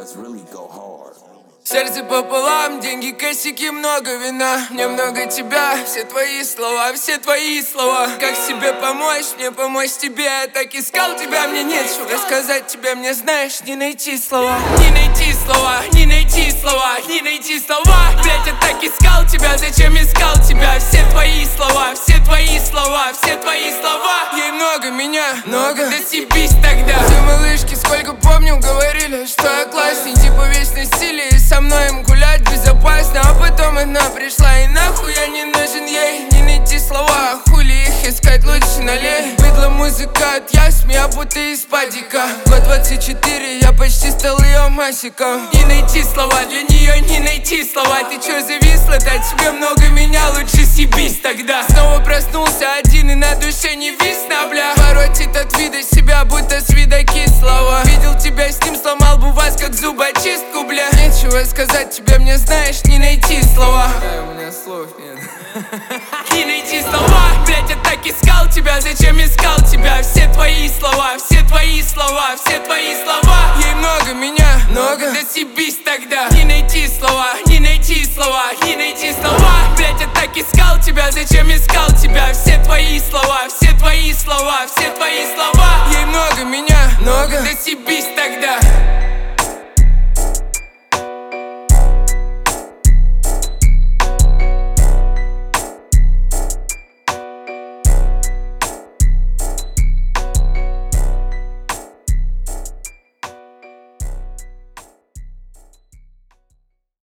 Сердце пополам, деньги, косяки, много вина. Мне много тебя, все твои слова, все твои слова. Как себе помочь, мне помочь тебе. Я так искал тебя, мне нечего сказать тебе. Мне знаешь, не найти слова. Не найти слова, не найти слова, не найти слова. Блять, я так искал тебя, зачем искал тебя? Все твои слова, все твои слова, все твои слова. Ей много меня, много, да съебись тогда. Все малышки, сколько помню, говорили, что я классный. Типа весь на стиле, и со мной им гулять безопасно. А потом она пришла, и нахуй я не нужен ей. Не найти слова, хули их искать, лучше налей. Быдла музыка от ясми, я будто из падика. Год 24, я почти стал ее масиком. Не найти слова, для нее не найти слова. Ты чё зависла, да тебе много меня, лучше съебись тогда. Снова проснулся один и на душе не висно, бля. Воротит от вида себя, будто с вида кислого. Видел тебя с ним, сломал бы вас как зубочистку, бля. Нечего сказать тебе, мне знаешь, не найти слова. Да, у меня слов нет. Не найти слова, блять, я так искал тебя, зачем искал тебя? Все твои слова, все твои слова, все твои слова. Ей много меня, много, да съебись тогда. Не найти слова, не найти слова, не найти слова. Блять, я так искал тебя, зачем искал тебя? Все твои слова, все твои слова, все твои слова. Ей много меня, много, да съебись тогда.